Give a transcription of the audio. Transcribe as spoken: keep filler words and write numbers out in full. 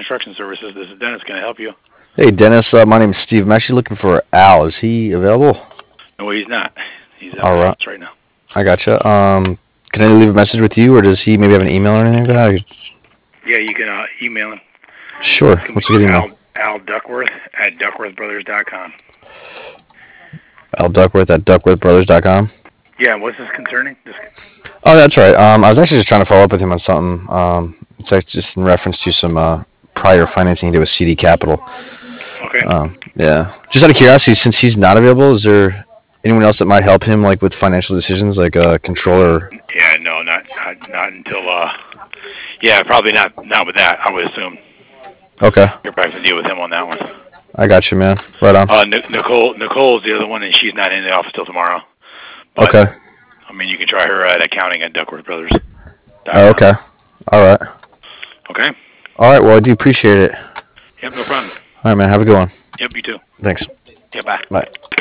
Construction Services. This is Dennis. Can I help you? Hey, Dennis. Uh, my name's Steve. I'm actually looking for Al. Is he available? No, he's not. He's out of All the right. office right now. I gotcha. Um, can I leave a message with you, or does he maybe have an email or anything like that? Yeah, you can uh, email him. Sure. It's going What's to a good be email? Al, Al Duckworth at duckworth brothers dot com. Al Duckworth at duckworth brothers dot com. Yeah, what's this concerning? Just, Oh, that's right. Um, I was actually just trying to follow up with him on something. Um, it's like just in reference to some uh, prior financing he did with C D Capital. okay. Um, yeah. Just out of curiosity, since he's not available, is there anyone else that might help him, like with financial decisions, like a controller? Yeah, no, not not, not until, uh, yeah, probably not not with that, I would assume. Okay. You're back to deal with him on that one. I got you, man. Right on. Uh, Nic- Nicole Nicole's the other one, and she's not in the office till tomorrow. But, Okay. I mean, you can try her at accounting at duckworth brothers dot com. Oh, okay. All right. Okay? All right. Well, I do appreciate it. Yep, no problem. All right, man. Have a good one. Yep, you too. Thanks. Yeah, bye. Bye.